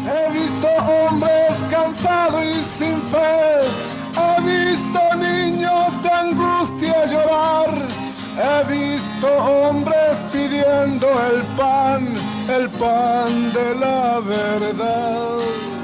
He visto hombres cansados y sin fe, he visto niños de angustia llorar, he visto hombres pidiendo el pan de la verdad.